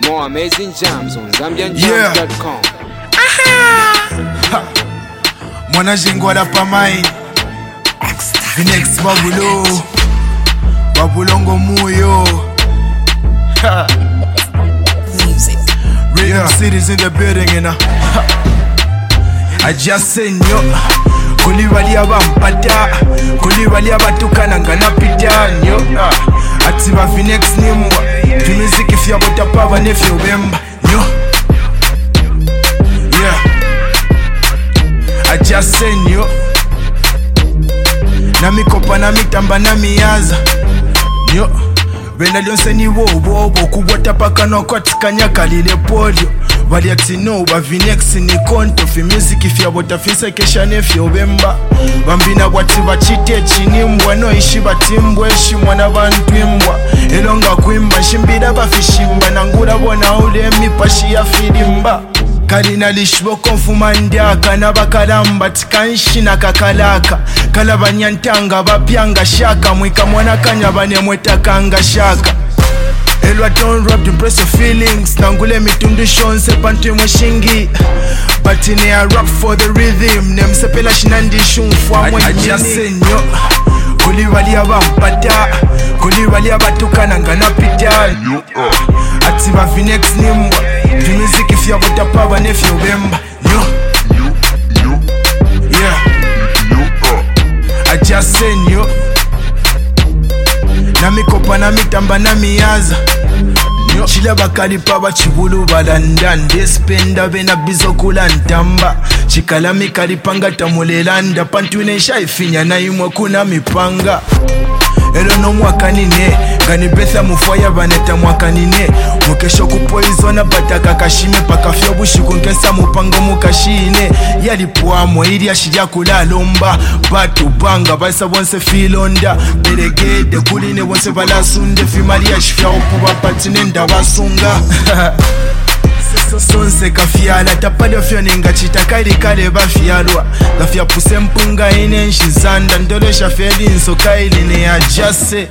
More amazing jams on ZambianJams.com. Mwana jengwala pa mine Vinex Babulongo muyo Rhythm cities in the building, you know. I just say no. Kuli wali abampata, kuli wali abatukana ngana pitanyo. Ati ba Vinex nimwa, music if you about a power if you remember. Yo. Yeah. I just say no. Na mikopa na mitamba na miyaza. Yo. Bena lyonse ni wobo kubota paka no kwatikanya kalile polio bali ati no ba Vinex ni konto fi music if ya bota fisa kesha nefi obemba bambina bwati bachite chinimbwa no ishi batimbwe shi mwana bantu imbwa elonga kuimba shimbira bafishimba nangura bona ule mipashi ya filimba kalina lishbo konfumandyaka nabakalamba tikanshi na kakalaka kalabanyantanga bapyanga shaka mwika mwana kanya banemwetakanga shaka elwa don't rub to impress your feelings nangule mitundu shonse bantu mweshingi but in a rock for the rhythm nemsepela shinandi shumfwa mwenyenyo kuli wali abampata kuli wali abatukana ngana pitanyo ati ba Vinex nimwa the music if you have the power if you remember yo yeah I just say yo na mikopa na mitamba na miyaza yo chile bakali pa bachibulu balanda ndespenda bena bizokula ntamba chikala mikali panga tamulelanda pantune shaifinya na imwe kuna mipanga elo no mwakanine gani betha mufaya baneta mwakanine mukesho kupoizona bataka kashime pakafyo bushiku nkesa mupango mukashine yalipwamo ili ashija kulalomba batu banga basa bonse filonda beregede kuline bonse balasunde fimali ashifya okuba patine ndabasunga sonse kafyala tapalyo fyoninga chitakali kale bafyalwa gafya puse mpunga ine nshizanda ndolesha felinso kaili ne ya jase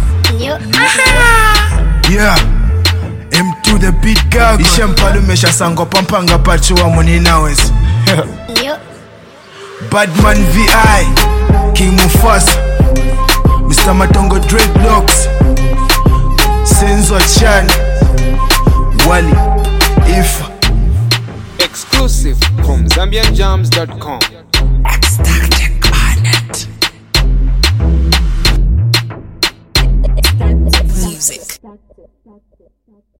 yeah M to the beat gago ishe mpalu mesha sango pampanga pachuwa munina wezi Badman VI King Mufasa Mr. Matongo Dreadlocks Senzo Chan Wally If Exclusive from ZambianJams.com. Extracted on it.